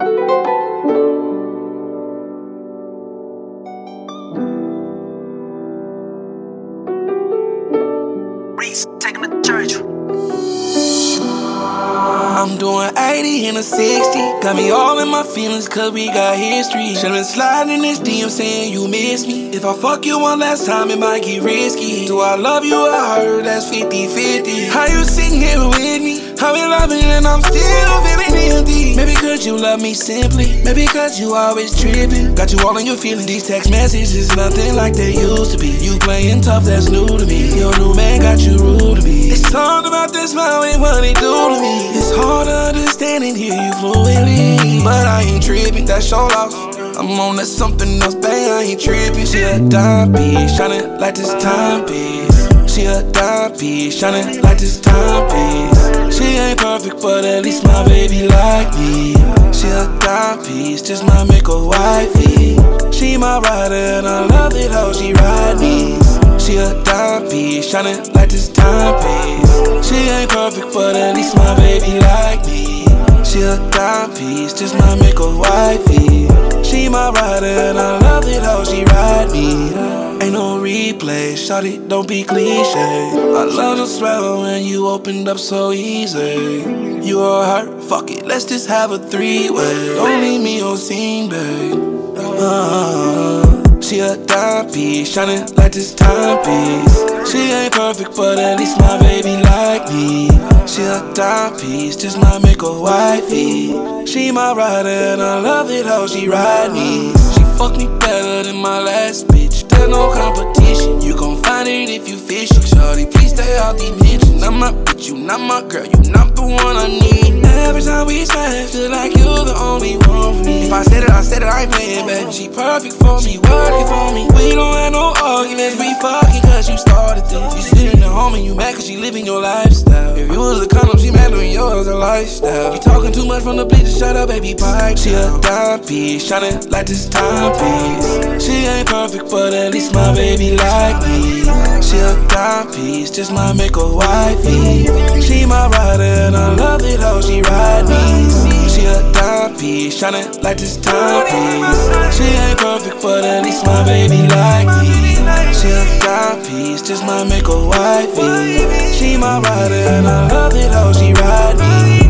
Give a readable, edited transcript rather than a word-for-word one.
Take him to church. I'm doing 80 and a 60. Got me all in my feelings cause we got history. Should've been sliding in this DM saying you miss me. If I fuck you one last time it might get risky. Do I love you? I heard that's 50-50. How you sitting here with me? How we loving and I'm still feeling empty. Maybe cause you love me simply. Maybe cause you always tripping. Got you all in your feelings. These text messages nothing like they used to be. You playing tough, that's new to me. Your new man got you rude to me. It's all about this smile and what it do to me. It's hard to understand and hear you fluently. But I ain't tripping, that's your loss. I'm on that something else, babe, I ain't tripping. She a dime piece, shining like this timepiece. She a dime piece, shining like this timepiece. She ain't perfect, but at least my baby like me. She a dime piece, just might make her wifey. She my rider and I love it how she ride me. She a dime piece, shining like this timepiece. She ain't perfect, but at least my baby like me. She a dime piece, just might make her wifey. She my rider and I love it how she ride me. Ain't no replay, shawty, don't be cliche. I love your smile when you opened up so easy. You a heart, fuck it, let's just have a three-way. Don't leave me on scene, babe. She a dime piece, shining like this timepiece. She ain't perfect, but at least my baby like me. She a dime piece, just might make her wifey. She my rider and I love it how she ride me. She fuck me better than my last bitch. There's no competition, you gon' find it if you fishing. Shorty, please stay out these mentions. I'm my bitch, you not my girl, you not the one I need. Every time we smash, feel like you're the only one for me. If I said it, I said it, I ain't playing, baby. She perfect for me, working for me. We don't have no arguments, we fucking cause you started this. You sitting at home and you mad cause she living your lifestyle. If you was a condom, she mad doing yours a lifestyle. You talking too much from the bleachers, shut up, baby, pipe. She a dime piece, shining like this timepiece. She ain't perfect, but at least my baby like me. She a dime piece, just might make her wifey. She my rider and I love it how she ride me. She a dime piece, shining like this timepiece. She ain't perfect, but at least my baby like me. She a dime piece, just might make her wifey. She my rider and I love it how she ride me.